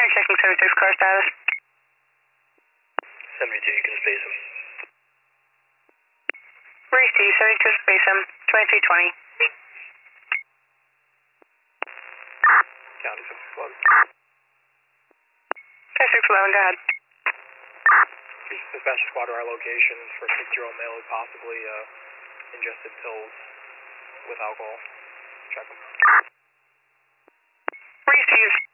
Fire checking 76 car status. 72, you can space him. Race D, 72 space him, 2320. County 611. 5611, go ahead. Dispatch squad to our location for a 6-year-old male who possibly ingested pills with alcohol. Check him. Race D,